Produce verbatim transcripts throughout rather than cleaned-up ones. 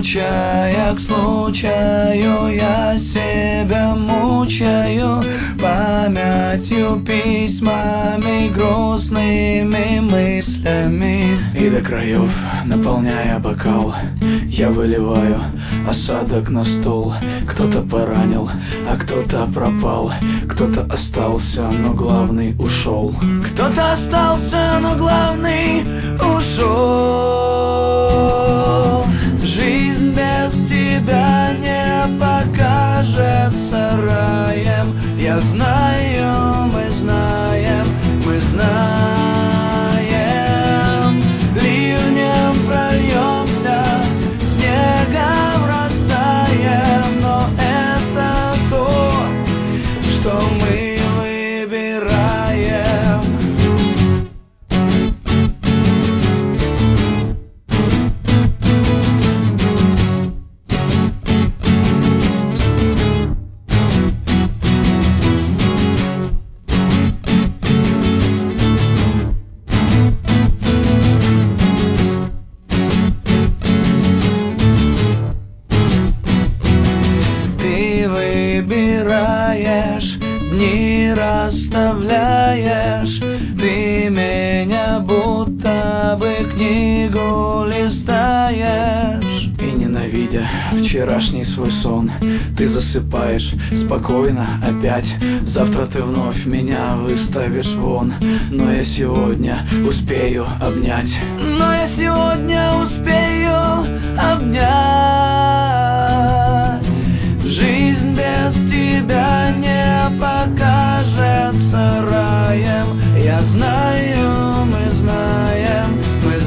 случая к случаю я себя мучаю памятью, письмами, грустными мыслями. И до краев, наполняя бокал, я выливаю осадок на стол. Кто-то поранил, а кто-то пропал, кто-то остался, но главный ушел. Кто-то остался, но главный ушел. Жизнь без тебя не покажется раем. Я знаю, мы знаем, мы знаем. Ливнем прольемся, снегом растаем, но это то, что мы выбираем. Выбираешь, дни расставляешь, ты меня будто бы книгу листаешь. И ненавидя вчерашний свой сон, ты засыпаешь спокойно опять. Завтра ты вновь меня выставишь вон, но я сегодня успею обнять. Но я сегодня успею обнять. Жизнь без тебя не покажется раем. Я знаю, мы знаем, мы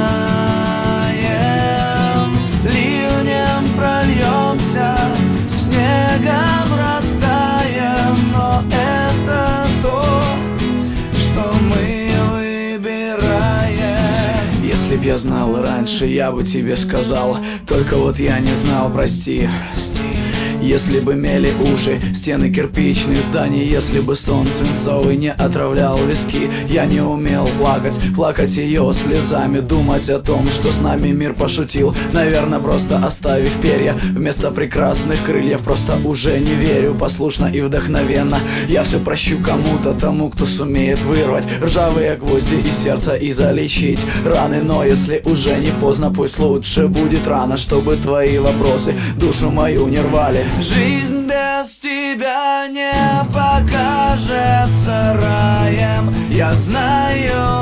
знаем. Ливнем прольемся, снегом растаем, но это то, что мы выбираем. Если б я знал раньше, я бы тебе сказал, только вот я не знал, прости. Если бы мели уши стены кирпичных зданий, если бы сон свинцовый не отравлял виски, я не умел плакать, плакать ее слезами, думать о том, что с нами мир пошутил, наверное, просто оставив перья вместо прекрасных крыльев. Просто уже не верю, послушно и вдохновенно я все прощу кому-то, тому, кто сумеет вырвать ржавые гвозди из сердца и залечить раны. Но если уже не поздно, пусть лучше будет рано, чтобы твои вопросы душу мою не рвали. Жизнь без тебя не покажется раем. Я знаю,